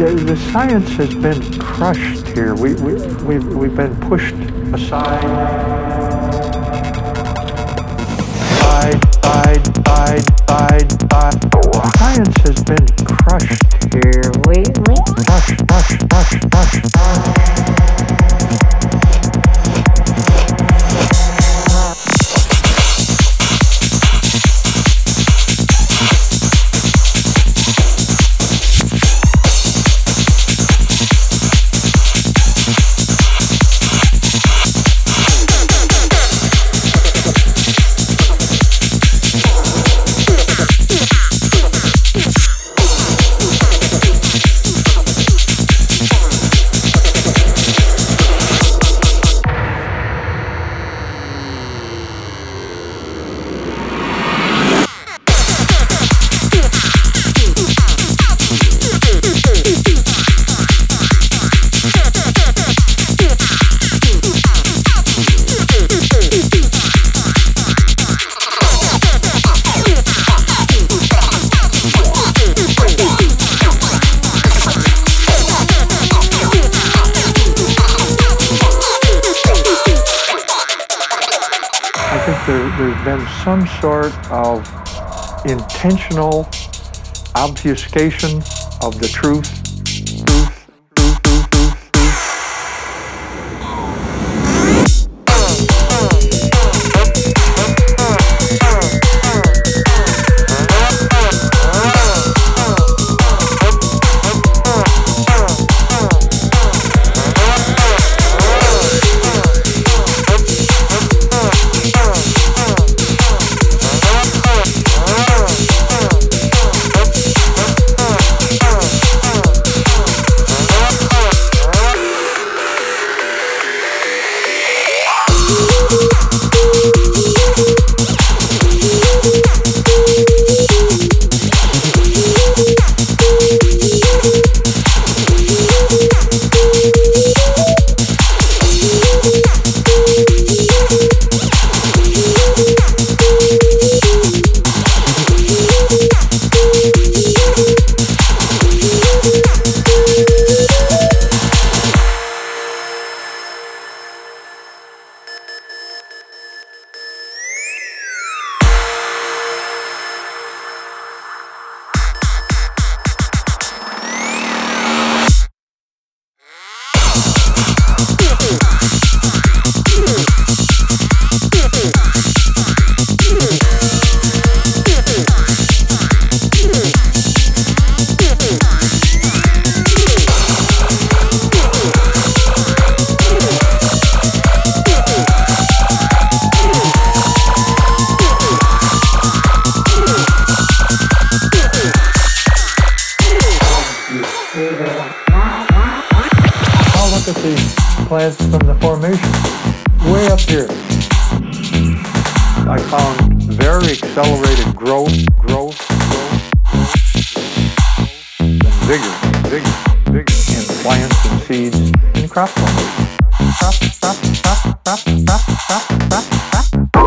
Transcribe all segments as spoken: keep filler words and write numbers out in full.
the, the science has been crushed here. We, we, we've, we've been pushed aside. Side, side, side, side, side. Science has been crushed here. We, we crush, crush, crush, crush, crush. There, there's been some sort of intentional obfuscation of the truth. Truth, truth, truth, truth, truth. Look at these plants from the formation, way up here. I found very accelerated growth, growth, growth, growth, and vigor, vigor, vigor in plants and seeds in crop formation. Crop, crop, crop, crop, crop, crop, crop, crop.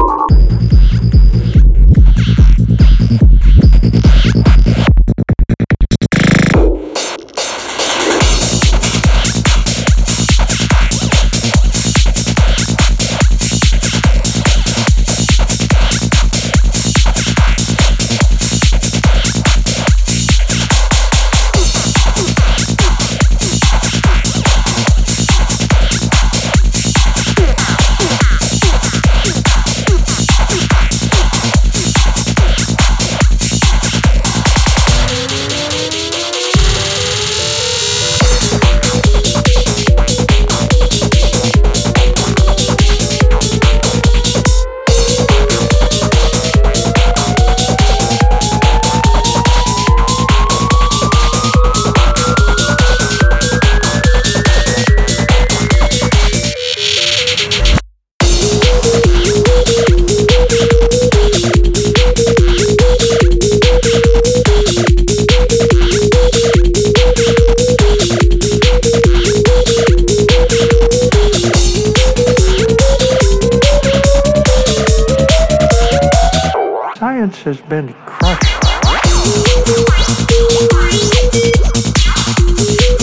Science has been crushed.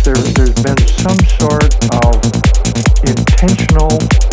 there, there's been some sort of intentional